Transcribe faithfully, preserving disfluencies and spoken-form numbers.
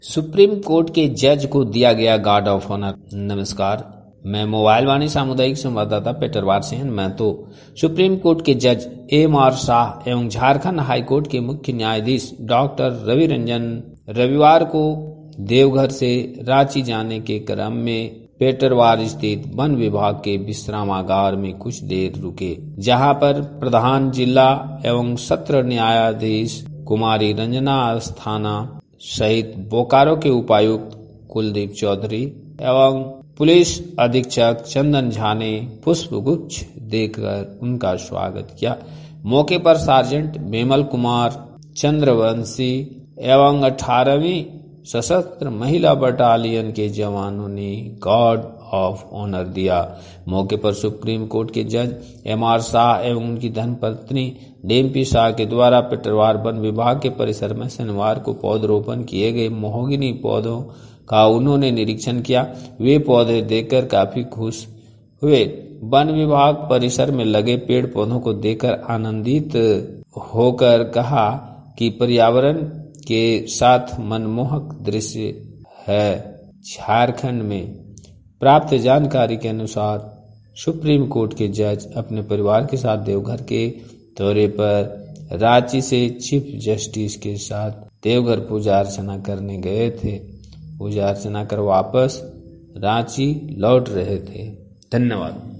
Supreme court के जज को दिया गया गार्ड ऑफ ऑनर। नमस्कार, मैं मोबाइल वाणी सामुदायिक संवाददाता पेटरवार से मैं तो सुप्रीम कोर्ट के जज एम आर शाह एवं झारखंड हाई कोर्ट के मुख्य न्यायाधीश डॉक्टर रवि रंजन रविवार को देवघर से रांची जाने के क्रम में पेटरवार स्थित वन विभाग के विश्रामागार में कुछ देर रुके, जहां पर प्रधान जिला एवं सत्र न्यायाधीश कुमारी रंजना अस्थाना सहित बोकारो के उपायुक्त कुलदीप चौधरी एवं पुलिस अधीक्षक चंदन झा ने पुष्पगुच्छ देकर उनका स्वागत किया। मौके पर सार्जेंट बेमल कुमार चंद्रवंशी एवं अठारहवीं सशस्त्र महिला बटालियन के जवानों ने गार्ड ऑफ ऑनर दिया। मौके पर सुप्रीम कोर्ट के जज एम आर शाह एवं उनकी धर्मपत्नी डेम्पी शाह के द्वारा पेटरवार वन विभाग के परिसर में शनिवार को पौधरोपण किए गए मोहगिनी पौधों का उन्होंने निरीक्षण किया। वे पौधे देखकर काफी खुश हुए। वन विभाग परिसर में लगे पेड़ पौधों को देखकर आनंदित होकर कहा कि पर्यावरण के साथ मनमोहक दृश्य है। झारखंड में प्राप्त जानकारी के अनुसार सुप्रीम कोर्ट के जज अपने परिवार के साथ देवघर के दौरे पर रांची से चीफ जस्टिस के साथ देवघर पूजा अर्चना करने गए थे। पूजा अर्चना कर वापस रांची लौट रहे थे। धन्यवाद।